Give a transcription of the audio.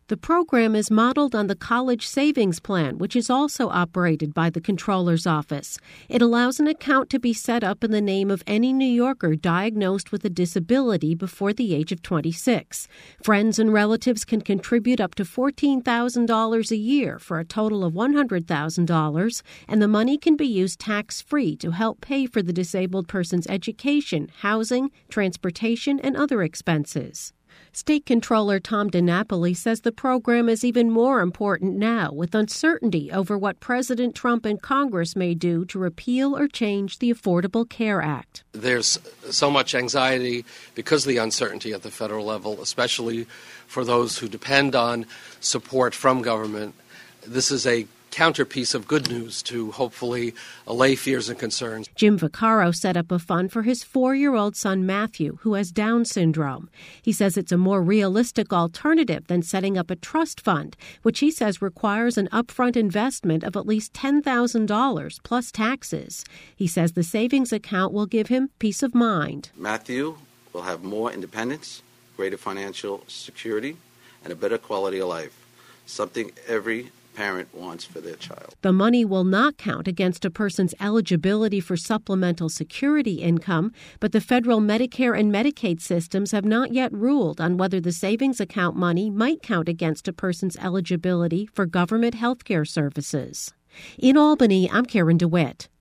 The program is modeled on the College Savings Plan, which is also operated by the Comptroller's Office. It allows an account to be set up in the name of any New Yorker diagnosed with a disability before the age of 26. Friends and relatives can contribute up to $14,000 a year for a total of $100,000, and the money can be used tax-free to help pay for the disabled person's education, housing, transportation, and other expenses. State Controller Tom DiNapoli says the program is even more important now, with uncertainty over what President Trump and Congress may do to repeal or change the Affordable Care Act. There's so much anxiety because of the uncertainty at the federal level, especially for those who depend on support from government. This is a counterpiece of good news to hopefully allay fears and concerns. Jim Vaccaro set up a fund for his 4-year-old son Matthew, who has Down syndrome. He says it's a more realistic alternative than setting up a trust fund, which he says requires an upfront investment of at least $10,000 plus taxes. He says the savings account will give him peace of mind. Matthew will have more independence, greater financial security, and a better quality of life, something every parent wants for their child. The money will not count against a person's eligibility for supplemental security income, but the federal Medicare and Medicaid systems have not yet ruled on whether the savings account money might count against a person's eligibility for government health care services. In Albany, I'm Karen DeWitt.